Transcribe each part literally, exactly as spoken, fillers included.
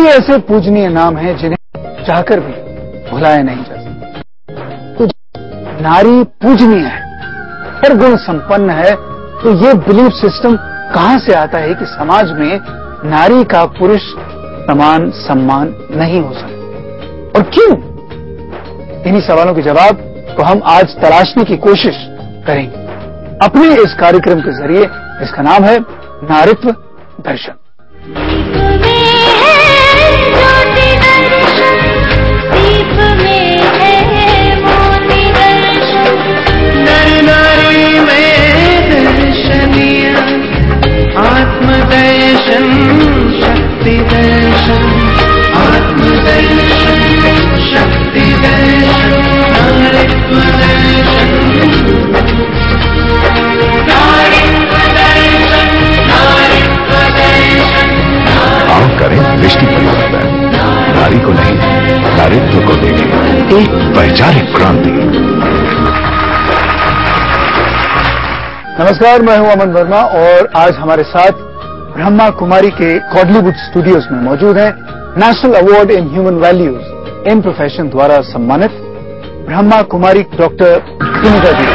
कई ऐसे पूजनीय नाम हैं जिन्हें चाहकर भी भुलाया नहीं जा सकता। तो नारी पूजनीय है, हर गुण संपन्न है, तो ये बिलीफ सिस्टम कहां से आता है कि समाज में नारी का पुरुष समान सम्मान नहीं हो सकता, और क्यों? इन्हीं सवालों के जवाब को हम आज तलाशने की कोशिश करेंगे अपने इस कार्यक्रम के जरिए। इसका नाम है नारीत्व दर्शन। आत्मदर्शन, शक्ति दर्शन, आत्मदर्शन, शक्ति दर्शन, नारीत्व दर्शन, नारीत्व दर्शन, नारीत्व दर्शन। आओ करें दृष्टि परिवर्तन, नारी को नहीं नारीत्व को देखें एक वैचारिक क्रांति। नमस्कार, मैं हूं अमन वर्मा और आज हमारे साथ ब्रह्मा कुमारी के कॉडलीवुड स्टूडियोज में मौजूद हैं national award in human values in profession द्वारा सम्मानित ब्रह्मा कुमारी डॉक्टर सुनीता जी।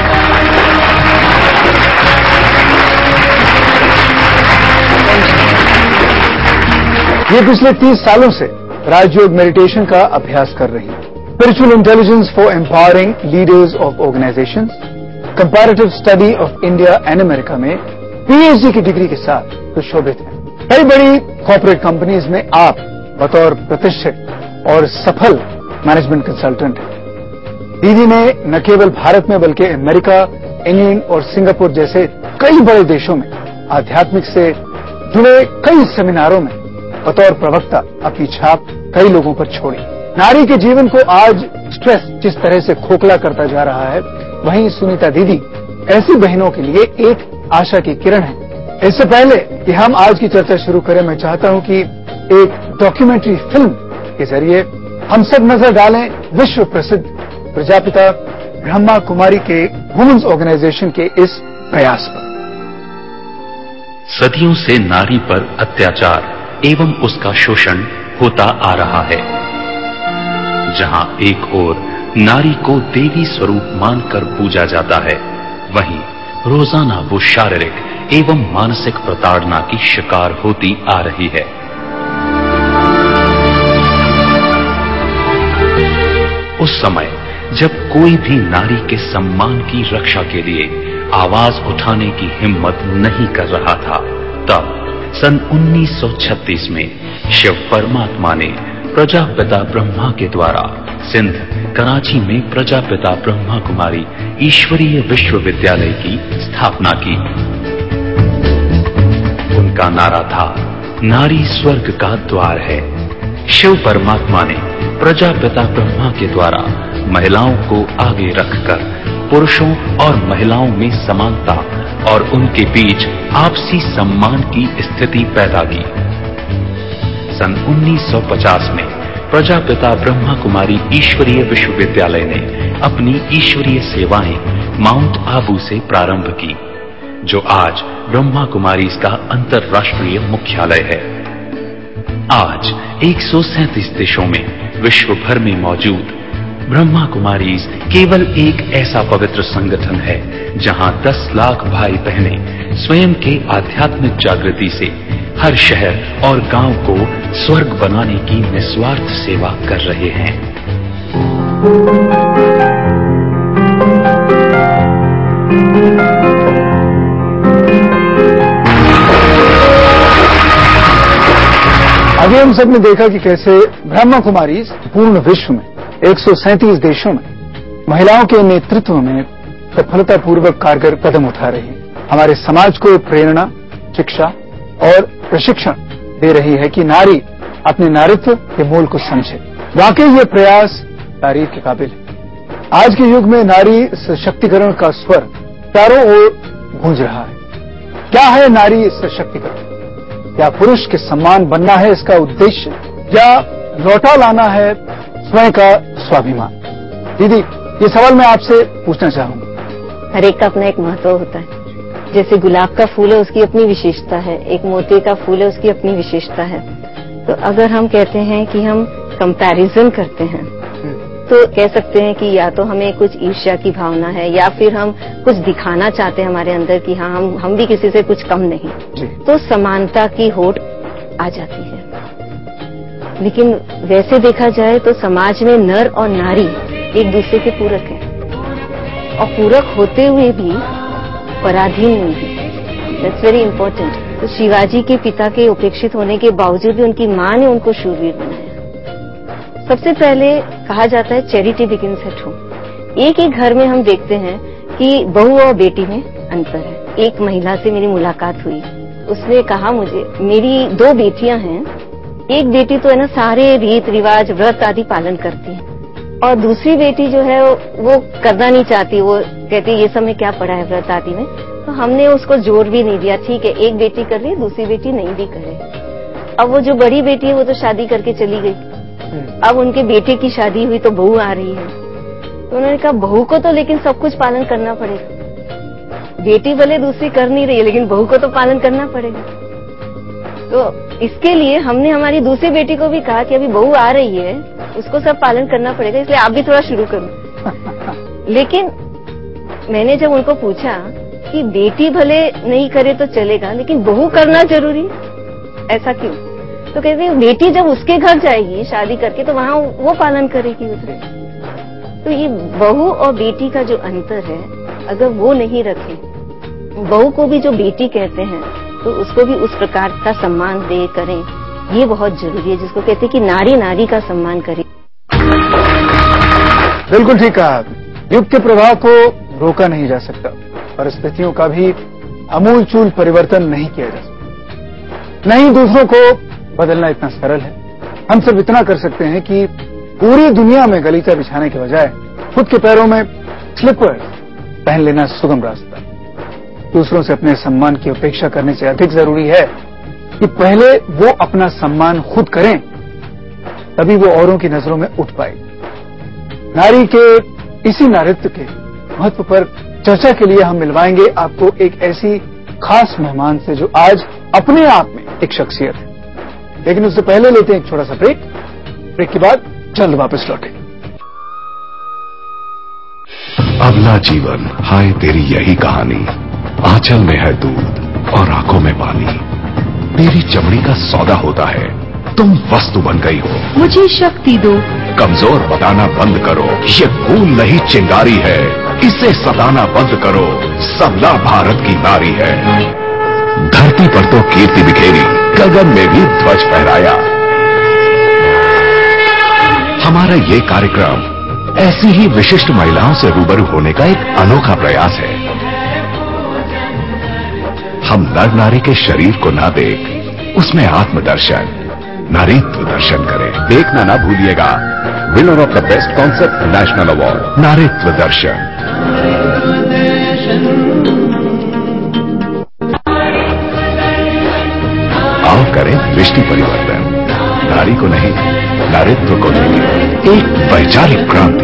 ये पिछले तीस सालों से राजयोग मेडिटेशन का अभ्यास कर रही हैं। Spiritual intelligence for empowering leaders of organisations, comparative study of India and America में पीएचडी की डिग्री के साथ सुशोभित हैं। कई बड़ी कॉर्पोरेट कंपनीज में आप बतौर प्रतिष्ठित और सफल मैनेजमेंट कंसल्टेंट हैं। दीदी ने न केवल भारत में बल्कि अमेरिका, इंग्लैंड और सिंगापुर जैसे कई बड़े देशों में आध्यात्मिक से जुड़े कई सेमिनारों में बतौर प्रवक्ता अपनी छाप कई लोगों पर छोड़ी। नारी के जीवन को आज स्ट्रेस जिस तरह से खोखला करता जा रहा है, वहीं सुनीता दीदी ऐसी बहनों के लिए एक आशा की किरण है। इससे पहले कि हम आज की चर्चा शुरू करें, मैं चाहता हूं कि एक डॉक्यूमेंट्री फिल्म के जरिए हम सब नजर डालें विश्व प्रसिद्ध प्रजापिता ब्रह्मा कुमारी के वुमेन्स ऑर्गेनाइजेशन के इस प्रयास पर। सदियों से नारी पर अत्याचार एवं उसका शोषण होता आ रहा है। जहां एक ओर नारी को देवी स्वरूप मानकर पूजा जाता है, वहीं रोजाना वो शारीरिक एवं मानसिक प्रताड़ना की शिकार होती आ रही है। उस समय जब कोई भी नारी के सम्मान की रक्षा के लिए आवाज उठाने की हिम्मत नहीं कर रहा था, तब सन उन्नीस सौ छत्तीस में शिव परमात्मा ने प्रजापिता ब्रह्मा के द्वारा सिंध कराची में प्रजापिता ब्रह्मा कुमारी ईश्वरीय विश्वविद्यालय की स्थापना की। उनका नारा था, नारी स्वर्ग का द्वार है। शिव परमात्मा ने प्रजापिता ब्रह्मा के द्वारा महिलाओं को आगे रखकर पुरुषों और महिलाओं में समानता और उनके बीच आपसी सम्मान की स्थिति पैदा की। सन उन्नीस सौ पचास में प्रजापिता ब्रह्मा कुमारी ईश्वरीय विश्वविद्यालय ने अपनी ईश्वरीय सेवाएं माउंट आबू से प्रारंभ की, जो आज ब्रह्मा कुमारीज का अंतरराष्ट्रीय मुख्यालय है। आज एक सौ सैंतीस देशों में विश्व भर में मौजूद ब्रह्मा कुमारीज केवल एक ऐसा पवित्र संगठन है जहां दस लाख भाई बहनें स्वयं के आध्यात्मिक जागृति से हर शहर और गांव को स्वर्ग बनाने की निस्वार्थ सेवा कर रहे हैं। अभी हम सब ने देखा कि कैसे ब्रह्मा कुमारी पूर्ण विश्व में एक सौ सैंतीस देशों में महिलाओं के नेतृत्व में सफलतापूर्वक कारगर कदम उठा रही है। हमारे समाज को प्रेरणा, शिक्षा और प्रशिक्षण दे रही है कि नारी अपने नारीत्व के मूल को समझे। वाकई ये प्रयास तारीफ के काबिल है। आज के युग में नारी सशक्तिकरण का स्वर चारों ओर गूंज रहा है। क्या है नारी सशक्तिकरण? क्या पुरुष के सम्मान बनना है इसका उद्देश्य, या लौटा लाना है स्वयं का स्वाभिमान? दीदी, ये सवाल मैं आपसे पूछना चाहूंगा। हर एक का अपना एक महत्व होता है। जैसे गुलाब का फूल है, उसकी अपनी विशेषता है। एक मोती का फूल है, उसकी अपनी विशेषता है। तो अगर हम कहते हैं कि हम कंपैरिजन करते हैं तो कह सकते हैं कि या तो हमें कुछ ईर्ष्या की भावना है या फिर हम कुछ दिखाना चाहते हैं हमारे अंदर कि हाँ हम हम भी किसी से कुछ कम नहीं, तो समानता की होड़ आ जाती है। लेकिन वैसे देखा जाए तो समाज में नर और नारी एक दूसरे के पूरक हैं और पूरक होते हुए भी पराधीन नहीं है। That's very important. तो शिवाजी के पिता के उपेक्षित होने के बावजूद भी उनकी मां ने उनको शूरवीर बनाया। सबसे पहले कहा जाता है चैरिटी बिगिंस एट होम। एक ही घर में हम देखते हैं कि बहू और बेटी में अंतर है। एक महिला से मेरी मुलाकात हुई, उसने कहा मुझे मेरी दो बेटियां हैं, एक बेटी तो है ना सारे रीत रिवाज व्रत आदि पालन करती है और दूसरी बेटी जो है वो करना नहीं चाहती, वो कहती ये सब में क्या पड़ा है व्रत आदि में। तो हमने उसको जोर भी नहीं दिया, ठीक है एक बेटी कर रही है दूसरी बेटी नहीं भी करे। अब वो जो बड़ी बेटी है वो तो शादी करके चली गई, अब उनके बेटे की शादी हुई तो बहू आ रही है। तो उन्होंने कहा बहू को तो लेकिन सब कुछ पालन करना पड़ेगा, बेटी भले दूसरी कर नहीं रही है लेकिन बहू को तो पालन करना पड़ेगा। तो इसके लिए हमने हमारी दूसरी बेटी को भी कहा कि अभी बहू आ रही है उसको सब पालन करना पड़ेगा, इसलिए आप भी थोड़ा शुरू करो। लेकिन मैंने जब उनको पूछा कि बेटी भले नहीं करे तो चलेगा लेकिन बहू करना जरूरी, ऐसा क्यों? तो कहते हैं बेटी जब उसके घर जाएगी शादी करके तो वहां वो पालन करेगी उसे। तो ये बहू और बेटी का जो अंतर है अगर वो नहीं रखे, बहू को भी जो बेटी कहते हैं तो उसको भी उस प्रकार का सम्मान दे करें, ये बहुत जरूरी है, जिसको कहते हैं कि नारी नारी का सम्मान करे। बिल्कुल ठीक कहा। युग के प्रभाव को रोका नहीं जा सकता, परिस्थितियों का भी अमूल चूल परिवर्तन नहीं किया जा सकता, नहीं दूसरों को बदलना इतना सरल है। हम सिर्फ इतना कर सकते हैं कि पूरी दुनिया में गलीचा बिछाने के बजाय खुद के पैरों में स्लीपर पहन लेना सुगम रास्ता। दूसरों से अपने सम्मान की अपेक्षा करने से अधिक जरूरी है कि पहले वो अपना सम्मान खुद करें, तभी वो औरों की नजरों में उठ पाएगी। नारी के इसी नारित्व के महत्व पर चर्चा के लिए हम मिलवाएंगे आपको एक ऐसी खास मेहमान से जो आज अपने आप में एक शख्सियत है। लेकिन उससे पहले लेते हैं एक छोटा सा ब्रेक। ब्रेक के बाद जल्द वापस लौटेंगे। अगला जीवन हाय तेरी यही कहानी, आंचल में है दूध और आंखों में पानी, तेरी चमड़ी का सौदा होता है, तुम वस्तु बन गई हो, मुझे शक्ति दो, कमजोर बताना बंद करो, ये खून नहीं चिंगारी है, इसे सताना बंद करो, सबला भारत की नारी है। धरती पर तो कीर्ति बिखेरी, गगन में भी ध्वज फहराया। हमारा ये कार्यक्रम ऐसी ही विशिष्ट महिलाओं से रूबरू होने का एक अनोखा प्रयास है। हम नर नारी के शरीर को ना देख उसमें आत्मदर्शन, नारीत्व दर्शन करें। देखना ना भूलिएगा, winner of the best concept national award, नारीत्व दर्शन। आओ करें दृष्टि परिवर्तन, नारी को नहीं नारीत्व को लेकर एक वैचारिक क्रांति।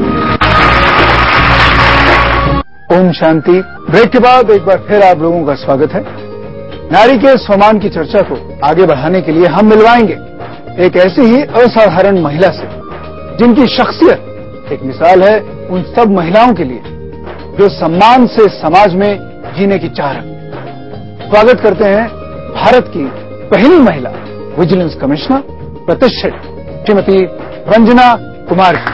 ओम शांति। ब्रेक के बाद एक बार फिर आप लोगों का स्वागत है। नारी के सम्मान की चर्चा को आगे बढ़ाने के लिए हम मिलवाएंगे एक ऐसी ही असाधारण महिला से जिनकी शख्सियत एक मिसाल है उन सब महिलाओं के लिए जो सम्मान से समाज में जीने की चाह रखती। स्वागत करते हैं भारत की पहली महिला विजिलेंस कमिश्नर प्रतिष्ठित श्रीमती रंजना कुमार की।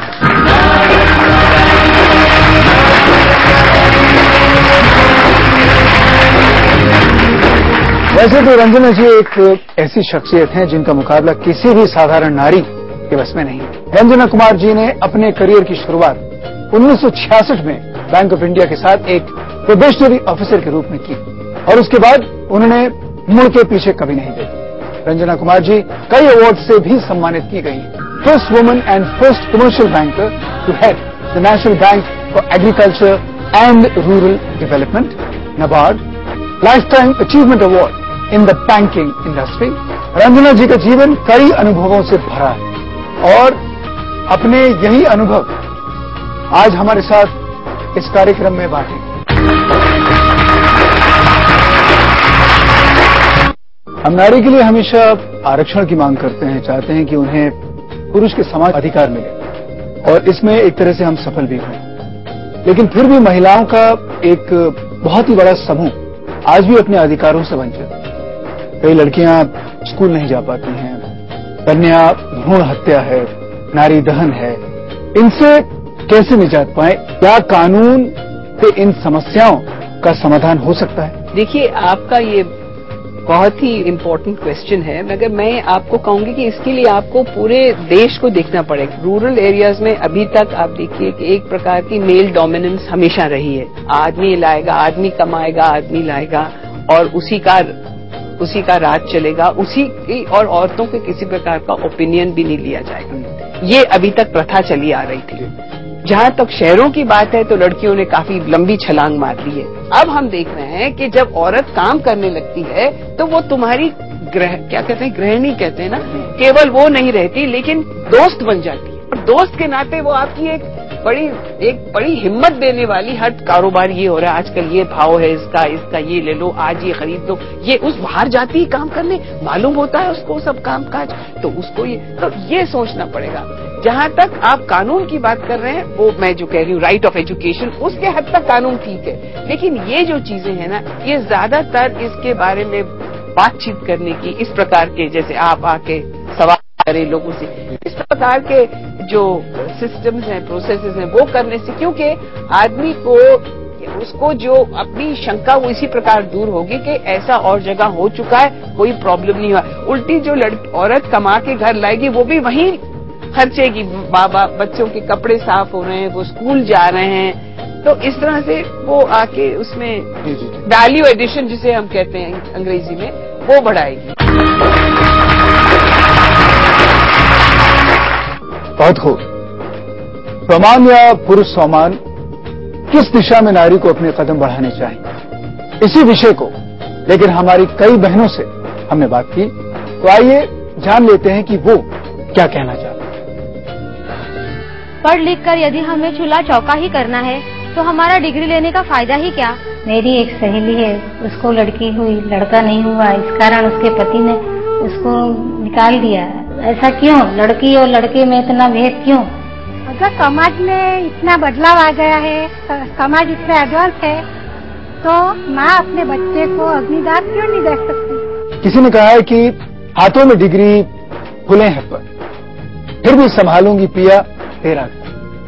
वैसे तो रंजना जी एक ऐसी शख्सियत हैं जिनका मुकाबला किसी भी साधारण नारी के बस में नहीं। रंजना कुमार जी ने अपने करियर की शुरुआत उन्नीस सौ छियासठ में बैंक ऑफ इंडिया के साथ एक प्रोबेशनरी ऑफिसर के रूप में की और उसके बाद उन्होंने मुड़ के पीछे कभी नहीं देखा। रंजना कुमार जी कई अवार्ड से भी सम्मानित की गई। First woman and first commercial banker to head the national bank for agriculture and rural development, NABARD, lifetime achievement award in the banking industry. Ranjana ji का जीवन कई अनुभवों से भरा है और अपने यही अनुभव आज हमारे साथ इस कार्यक्रम में बांटेंगे। हम नारी के लिए हमेशा आरक्षण की मांग करते हैं, चाहते हैं कि उन्हें पुरुष के समान अधिकार मिले और इसमें एक तरह से हम सफल भी हुए। लेकिन फिर भी महिलाओं का एक बहुत ही बड़ा समूह आज भी अपने अधिकारों से वंचित है। कई लड़कियां स्कूल नहीं जा पाती हैं, कन्या भ्रूण हत्या है, नारी दहन है। इनसे कैसे निजात पाए? क्या कानून से इन समस्याओं का समाधान हो सकता है? देखिए, आपका ये बहुत ही इम्पोर्टेंट क्वेश्चन है, मगर मैं आपको कहूंगी कि इसके लिए आपको पूरे देश को देखना पड़ेगा। रूरल एरियाज में अभी तक आप देखिए कि एक प्रकार की मेल डोमिनेंस हमेशा रही है। आदमी लाएगा, आदमी कमाएगा, आदमी लाएगा और उसी का उसी का राज चलेगा, उसी की, और औरतों के किसी प्रकार का ओपिनियन भी नहीं लिया जाएगा। ये अभी तक प्रथा चली आ रही थी। जहां तक शहरों की बात है तो लड़कियों ने काफी लंबी छलांग मार ली है। अब हम देख रहे हैं कि जब औरत काम करने लगती है तो वो तुम्हारी ग्रह क्या कहते हैं गृहिणी कहते हैं ना, केवल वो नहीं रहती लेकिन दोस्त बन जाती है। और दोस्त के नाते वो आपकी एक बड़ी एक बड़ी हिम्मत देने वाली, हर कारोबार ये हो रहा है आजकल, ये भाव है इसका, इसका ये ले लो, आज ये खरीद लो, ये उस बाहर जाती है काम करने, मालूम होता है उसको सब काम काज, तो उसको ये तो ये सोचना पड़ेगा। जहां तक आप कानून की बात कर रहे हैं, वो मैं जो कह रही हूँ राइट ऑफ एजुकेशन, उसके हद तक कानून ठीक है, लेकिन ये जो चीजें हैं ना, ये ज्यादातर इसके बारे में बातचीत करने की, इस प्रकार के जैसे आप आके सवाल करें लोगों से, इस प्रकार के जो सिस्टम्स हैं, प्रोसेसेस हैं, वो करने से, क्योंकि आदमी को उसको जो अपनी शंका वो इसी प्रकार दूर होगी कि ऐसा और जगह हो चुका है, कोई प्रॉब्लम नहीं हुआ। उल्टी जो लड़की औरत कमा के घर लाएगी वो भी वहीं खर्चेगी, बाबा बच्चों के कपड़े साफ हो रहे हैं, वो स्कूल जा रहे हैं, तो इस तरह से वो आके उसमें वैल्यू एडिशन जिसे हम कहते हैं अंग्रेजी में, वो बढ़ाएगी। बहुत खूब। प्रमाण या पुरुष सम्मान, किस दिशा में नारी को अपने कदम बढ़ाने चाहिए, इसी विषय को लेकिन हमारी कई बहनों से हमने बात की, तो आइए जान लेते हैं कि वो क्या कहना चाहते हैं। पढ़ लिख कर यदि हमें चूल्हा चौका ही करना है तो हमारा डिग्री लेने का फायदा ही क्या? मेरी एक सहेली है, उसको लड़की हुई, लड़का नहीं हुआ, इस कारण उसके पति ने उसको निकाल दिया। ऐसा क्यों? लड़की और लड़के में इतना भेद क्यों? अगर समाज में इतना बदलाव आ गया है, समाज इतना एडवांस है, तो माँ अपने बच्चे को अग्निदान क्यों नहीं दे सकती? किसी ने कहा है कि हाथों में डिग्री खुले हैं पर फिर भी संभालूंगी पिया तेरा घर।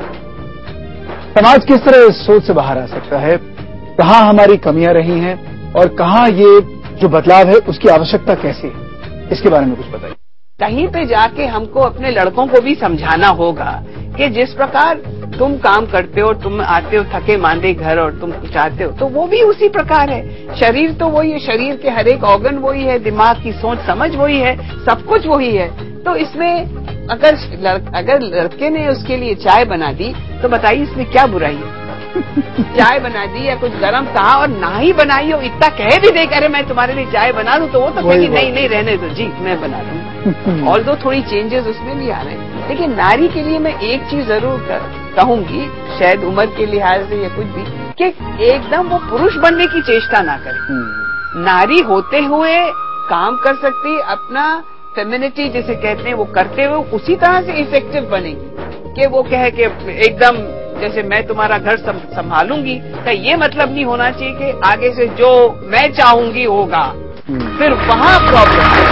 समाज किस तरह इस सोच से बाहर आ सकता है? कहां हमारी कमियां रही हैं और कहां ये जो बदलाव है उसकी आवश्यकता कैसी है, इसके बारे में कुछ बताइए। कहीं पे जाके हमको अपने लड़कों को भी समझाना होगा कि जिस प्रकार तुम काम करते हो, तुम आते हो थके मांदे घर और तुम चाहते हो, तो वो भी उसी प्रकार है। शरीर तो वही है, शरीर के हर एक ऑर्गन वही है, दिमाग की सोच समझ वही है, सब कुछ वही है। तो इसमें अगर लड़, अगर लड़के ने उसके लिए चाय बना दी तो बताइए इसमें क्या बुराई है? चाय बना दी या कुछ गरम कहा और ना ही बनाई हो, इतना कह भी दे अरे मैं तुम्हारे लिए चाय बना दूं, तो वो तो कहेगी नहीं नहीं रहने दो जी, मैं बना दूं। और दो थोड़ी चेंजेस उसमें भी आ रहे हैं, लेकिन नारी के लिए मैं एक चीज जरूर कहूंगी, शायद उम्र के लिहाज से या कुछ भी, कि एकदम वो पुरुष बनने की चेष्टा ना करे। नारी होते हुए काम कर सकती, अपना फेमिनिटी जिसे कहते हैं वो करते हुए उसी तरह से इफेक्टिव बनेगी कि वो कहे कि एकदम जैसे मैं तुम्हारा घर संभालूंगी, का ये मतलब नहीं होना चाहिए कि आगे से जो मैं चाहूंगी होगा, फिर वहां प्रॉब्लम है।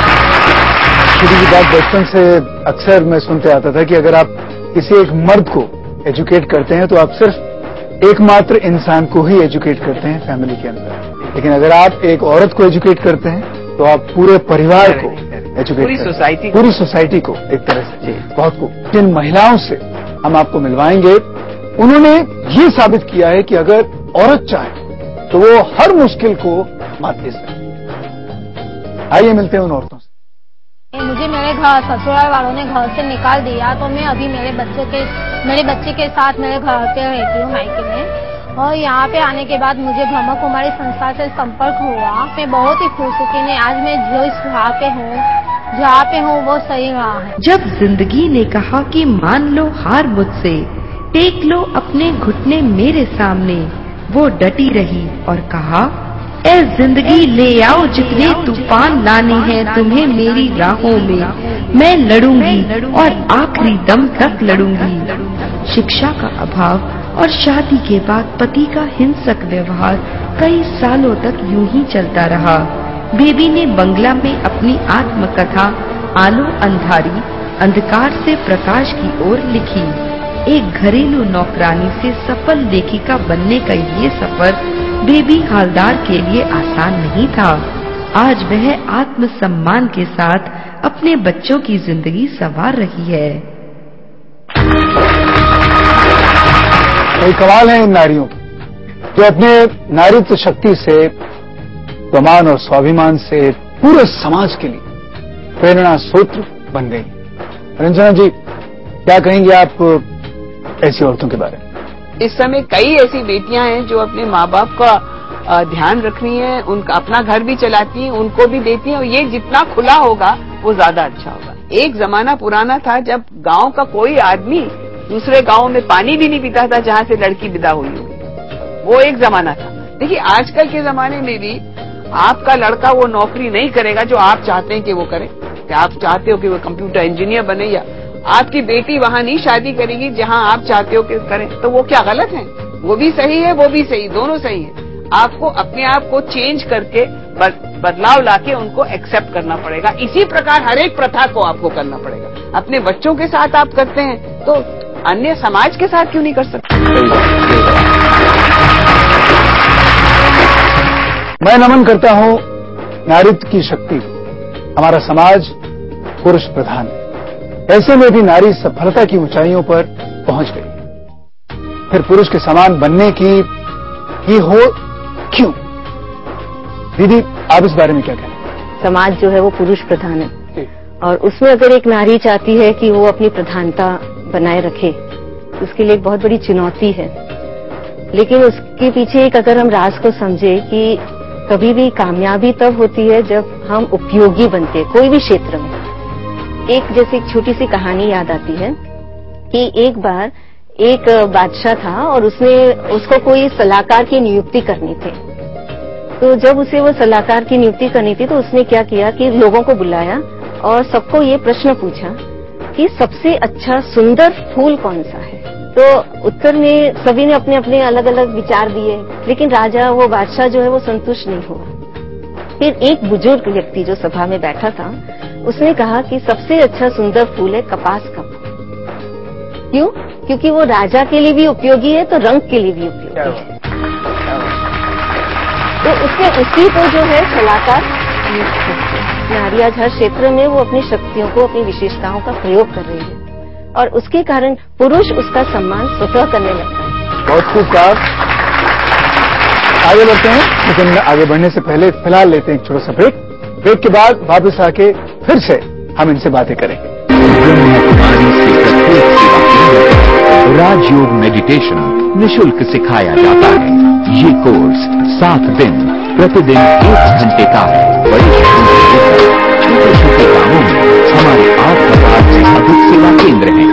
छोटी सी बात बचपन से अक्सर मैं सुनते आता था कि अगर आप किसी एक मर्द को एजुकेट करते हैं तो आप सिर्फ एकमात्र इंसान को ही एजुकेट करते हैं फैमिली के अंदर, लेकिन अगर आप एक औरत को एजुकेट करते हैं तो आप पूरे परिवार को एजुकेट पूरी सोसाइटी पूरी सोसाइटी को एक तरह से। बहुत को जिन महिलाओं से हम आपको मिलवाएंगे, उन्होंने ये साबित किया है कि अगर औरत चाहे तो वो हर मुश्किल को मात दे सकती है। आइए मिलते हैं उन औरतों से। मुझे मेरे घर ससुराल वालों ने घर से निकाल दिया, तो मैं अभी मेरे बच्चों के मेरे बच्चे के साथ मेरे घर पे रहती हूँ मायके में, और यहाँ पे आने के बाद मुझे ब्रह्म कुमारी संस्था से संपर्क हुआ। मैं बहुत ही खुश हूँ कि आज मैं जो इस राह पे हूँ, जहाँ पे हूँ वो सही राह है। जब जिंदगी ने कहा कि मान लो हार मुझसे, टेक लो अपने घुटने मेरे सामने, वो डटी रही और कहा ए जिंदगी ले आओ जितने तूफान लाने हैं तुम्हें मेरी राहों में, मैं लड़ूंगी और आखिरी दम तक लड़ूंगी। शिक्षा का अभाव और शादी के बाद पति का हिंसक व्यवहार कई सालों तक यूं ही चलता रहा। बेबी ने बंगला में अपनी आत्मकथा आलो अंधारी अंधकार से प्रकाश की ओर लिखी। एक घरेलू नौकरानी से सफल लेखिका बनने का ये सफर बेबी हालदार के लिए आसान नहीं था। आज वह आत्मसम्मान के साथ अपने बच्चों की जिंदगी संवार रही है। कई कमाल है इन नारियों जो अपने नारीत्व शक्ति से, प्रमाण और स्वाभिमान से पूरे समाज के लिए प्रेरणा सूत्र बन गई। रंजना जी, क्या कहेंगे आप ऐसी औरतों के बारे में? इस समय कई ऐसी बेटियां हैं जो अपने माँ बाप का ध्यान रख रही हैं, उनका अपना घर भी चलाती हैं, उनको भी देती हैं, और ये जितना खुला होगा वो ज्यादा अच्छा होगा। एक जमाना पुराना था जब गांव का कोई आदमी दूसरे गांव में पानी भी नहीं पीता था जहां से लड़की विदा हुई होगी। वो एक जमाना था। देखिए आजकल के जमाने में भी आपका लड़का वो नौकरी नहीं करेगा जो आप चाहते हैं कि वो करे। कि आप चाहते हो कि वो कंप्यूटर इंजीनियर बने, या आपकी बेटी वहां नहीं शादी करेगी जहां आप चाहते हो कि करें, तो वो क्या गलत है? वो भी सही है, वो भी सही, दोनों सही है। आपको अपने आप को चेंज करके बदलाव लाके उनको एक्सेप्ट करना पड़ेगा। इसी प्रकार हर एक प्रथा को आपको करना पड़ेगा। अपने बच्चों के साथ आप करते हैं तो अन्य समाज के साथ क्यों नहीं कर सकते? मैं नमन करता हूं नारीत्व की शक्ति। हमारा समाज पुरुष प्रधान है, ऐसे में भी नारी सफलता की ऊंचाइयों पर पहुंच गई। फिर पुरुष के समान बनने की ही हो क्यों? दीदी, आप इस बारे में क्या कहना? समाज जो है वो पुरुष प्रधान है, और उसमें अगर एक नारी चाहती है कि वो अपनी प्रधानता बनाए रखे, उसके लिए एक बहुत बड़ी चुनौती है। लेकिन उसके पीछे एक अगर हम राज को समझे कि कभी भी कामयाबी तब होती है जब हम उपयोगी बनते हैं कोई भी क्षेत्र में। एक जैसे एक छोटी सी कहानी याद आती है कि एक बार एक बादशाह था और उसने उसको कोई सलाहकार की नियुक्ति करनी थी। तो जब उसे वो सलाहकार की नियुक्ति करनी थी तो उसने क्या किया कि लोगों को बुलाया और सबको ये प्रश्न पूछा कि सबसे अच्छा सुंदर फूल कौन सा है। तो उत्तर में सभी ने अपने अपने अलग अलग विचार दिए, लेकिन राजा वो बादशाह जो है वो संतुष्ट नहीं हुआ। फिर एक बुजुर्ग व्यक्ति जो सभा में बैठा था उसने कहा कि सबसे अच्छा सुंदर फूल है कपास का फूल। क्यों? क्योंकि वो राजा के लिए भी उपयोगी है तो रंग के लिए भी उपयोगी है। तो उसने उसी को जो है सलाहकार नियुक्त किया। नारी आज हर क्षेत्र में वो अपनी शक्तियों को, अपनी विशेषताओं का प्रयोग कर रही है और उसके कारण पुरुष उसका सम्मान स्वतः करने लगता है। बहुत खूब कहा। आगे बढ़ते हैं, लेकिन आगे बढ़ने से पहले फिलहाल लेते हैं एक छोटा सा ब्रेक। ब्रेक के बाद वापस आके फिर से हम इनसे बातें करेंगे। ब्रह्म कुमारी से प्रत्येक सेवा केंद्र में राजयोग मेडिटेशन निःशुल्क सिखाया जाता है। ये कोर्स सात दिन प्रतिदिन एक घंटे का है। बड़ी शहरों से लेकर छोटे छोटे गांवों में हमारे आठ हजार से अधिक सेवा केंद्र हैं।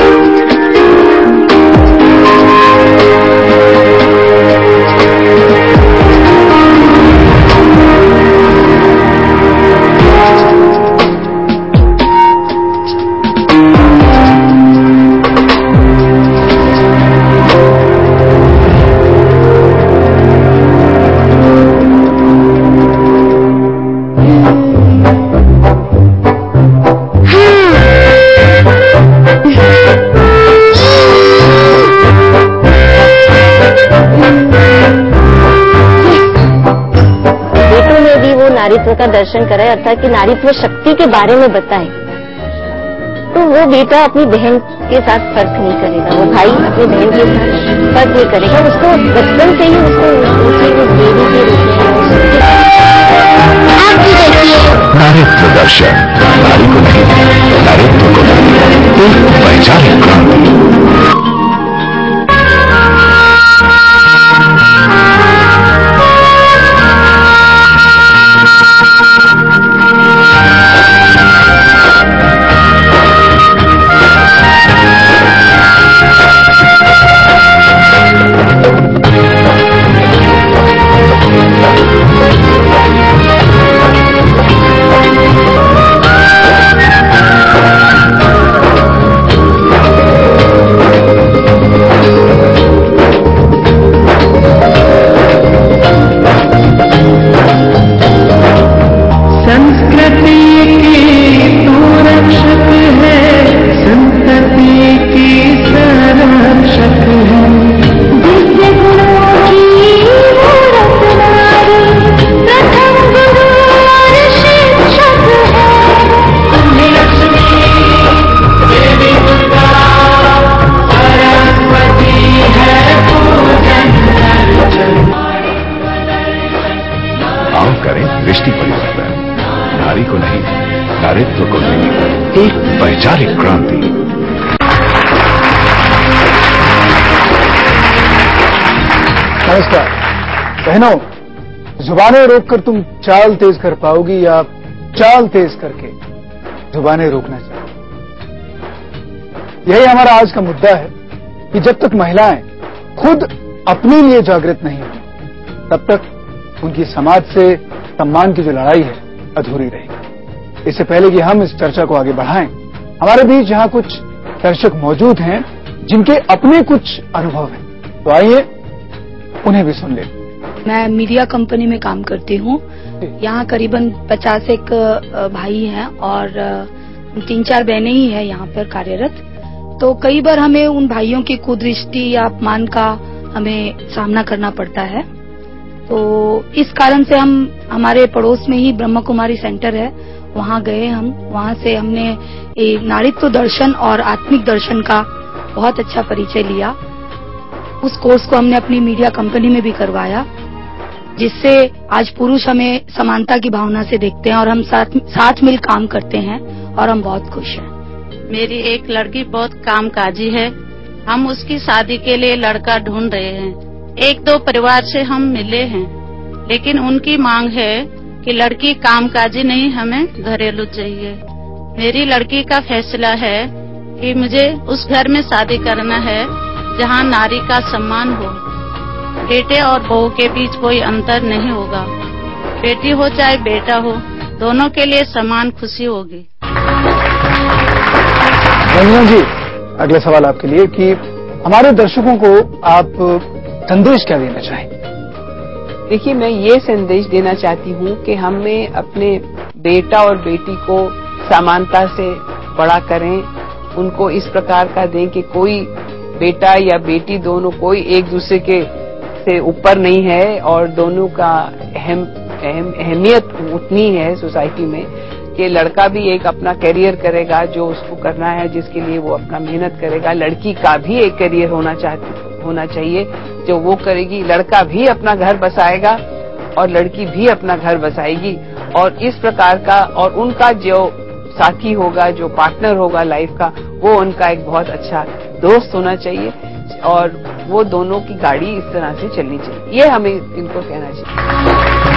नारीत्व का दर्शन कराए, अर्थात कि नारीत्व शक्ति के बारे में बताए, तो वो बेटा अपनी बहन के साथ फर्क नहीं करेगा, वो भाई अपनी बहन के साथ फर्क नहीं करेगा। उसको बचपन से ही उसको ऊंची देवी के रूप में नारीत्व दर्शन नारी को नहीं, नारीत्व को नहीं, एक वैचारिक क्रांति। एक वैचारिक क्रांति। नमस्कार बहनों, जुबानें रोककर तुम चाल तेज कर पाओगी या चाल तेज करके जुबानें रोकना चाहिए? यही हमारा आज का मुद्दा है कि जब तक महिलाएं खुद अपने लिए जागृत नहीं होंगी तब तक उनकी समाज से सम्मान की जो लड़ाई है अधूरी रहेगी। इससे पहले कि हम इस चर्चा को आगे बढ़ाएं, हमारे बीच यहां कुछ दर्शक मौजूद हैं जिनके अपने कुछ अनुभव हैं, तो आइए उन्हें भी सुन लें। मैं मीडिया कंपनी में काम करती हूँ। यहाँ करीबन पचास एक भाई हैं और तीन चार बहनें ही हैं यहाँ पर कार्यरत। तो कई बार हमें उन भाइयों की कुदृष्टि या अपमान का हमें सामना करना पड़ता है। तो इस कारण से हम हमारे पड़ोस में ही ब्रह्म कुमारी सेंटर है, वहाँ गए हम। वहाँ से हमने एक नारीत्व दर्शन और आत्मिक दर्शन का बहुत अच्छा परिचय लिया। उस कोर्स को हमने अपनी मीडिया कंपनी में भी करवाया, जिससे आज पुरुष हमें समानता की भावना से देखते हैं और हम साथ साथ मिल काम करते हैं और हम बहुत खुश हैं। मेरी एक लड़की बहुत कामकाजी है। हम उसकी शादी के लिए लड़का ढूंढ रहे हैं। एक दो परिवार से हम मिले हैं, लेकिन उनकी मांग है कि लड़की कामकाजी नहीं, हमें घरेलू चाहिए। मेरी लड़की का फैसला है कि मुझे उस घर में शादी करना है जहां नारी का सम्मान हो। बेटे और बहू के बीच कोई अंतर नहीं होगा। बेटी हो चाहे बेटा हो, दोनों के लिए समान खुशी होगी। रंजना जी, अगला सवाल आपके लिए कि हमारे दर्शकों को आप संदेश क्या देना चाहेंगे? देखिए, मैं ये संदेश देना चाहती हूँ कि हमें अपने बेटा और बेटी को समानता से बड़ा करें। उनको इस प्रकार का दें कि कोई बेटा या बेटी दोनों कोई एक दूसरे के से ऊपर नहीं है और दोनों का अहम अहम अहमियत उतनी है सोसाइटी में कि लड़का भी एक अपना करियर करेगा जो उसको करना है, जिसके लिए वो अपना मेहनत करेगा। लड़की का भी एक करियर होना चाहती होना चाहिए जो वो करेगी। लड़का भी अपना घर बसाएगा और लड़की भी अपना घर बसाएगी। और इस प्रकार का और उनका जो साथी होगा, जो पार्टनर होगा लाइफ का, वो उनका एक बहुत अच्छा दोस्त होना चाहिए और वो दोनों की गाड़ी इस तरह से चलनी चाहिए। ये हमें इनको कहना चाहिए।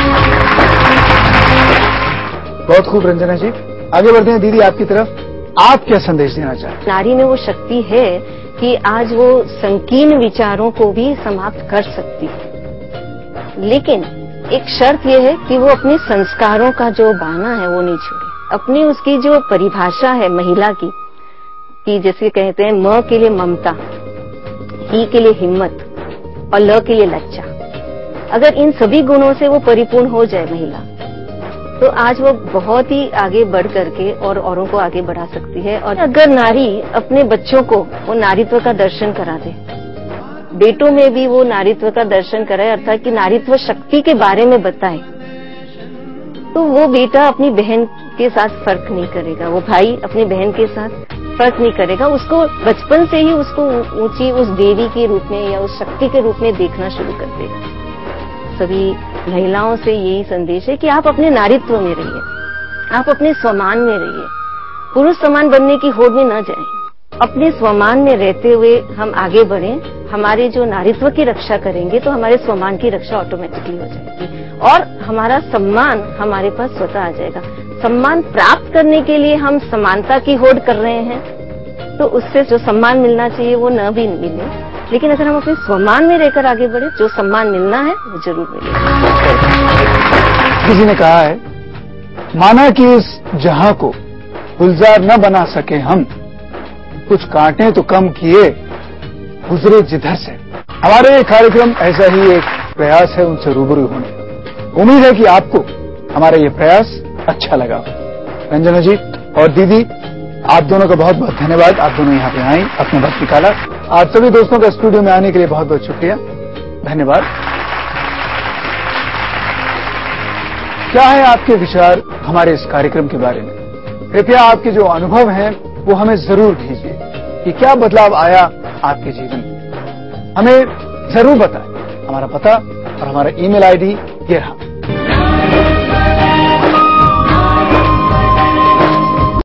बहुत खूब रंजना जी, आगे बढ़ते हैं दीदी आपकी तरफ। आप क्या संदेश देना चाहते हैं? नारी में वो शक्ति है कि आज वो संकीर्ण विचारों को भी समाप्त कर सकती है, लेकिन एक शर्त ये है कि वो अपने संस्कारों का जो बाना है वो नहीं छोड़े। अपनी उसकी जो परिभाषा है महिला की, कि जैसे कहते हैं म के लिए ममता, ही के लिए हिम्मत और ल के लिए लज्जा। अगर इन सभी गुणों से वो परिपूर्ण हो जाए महिला, तो आज वो बहुत ही आगे बढ़ करके और औरों को आगे बढ़ा सकती है। और अगर नारी अपने बच्चों को वो नारीत्व का दर्शन करा दे, बेटों में भी वो नारीत्व का दर्शन कराए, अर्थात कि नारीत्व शक्ति के बारे में बताए, तो वो बेटा अपनी बहन के साथ फर्क नहीं करेगा, वो भाई अपनी बहन के साथ फर्क नहीं करेगा। उसको बचपन से ही उसको ऊंची उस देवी के रूप में या उस शक्ति के रूप में देखना शुरू कर देगा। सभी महिलाओं से यही संदेश है कि आप अपने नारीत्व में रहिए, आप अपने स्वमान में रहिए, पुरुष समान बनने की होड़ में न जाएं। अपने स्वमान में रहते हुए हम आगे बढ़ें। हमारे जो नारीत्व की रक्षा करेंगे तो हमारे स्वमान की रक्षा ऑटोमेटिकली हो जाएगी और हमारा सम्मान हमारे पास स्वतः आ जाएगा। सम्मान प्राप्त करने के लिए हम समानता की होड़ कर रहे हैं, तो उससे जो सम्मान मिलना चाहिए वो न भी मिले, लेकिन अगर हम अपने स्वमान में रहकर आगे बढ़े, जो सम्मान मिलना है वो जरूर मिलेगा। किसी ने कहा है, माना कि इस जहां को गुलजार न बना सके हम, कुछ कांटे तो कम किए गुजरे जिधर से। हमारे ये कार्यक्रम ऐसा ही एक प्रयास है उनसे रूबरू होने का। उम्मीद है कि आपको हमारा ये प्रयास अच्छा लगा। रंजना जी और दीदी, आप दोनों का बहुत बहुत धन्यवाद। आप दोनों यहाँ पे आई, अपना वक्त निकाला। आप सभी दोस्तों का स्टूडियो में आने के लिए बहुत बहुत शुक्रिया, धन्यवाद। क्या है आपके विचार हमारे इस कार्यक्रम के बारे में? कृपया आपके जो अनुभव हैं वो हमें जरूर भेजिए कि क्या बदलाव आया आपके जीवन में। हमें जरूर बताएं। हमारा पता और हमारा ईमेल आईडी ये रहा।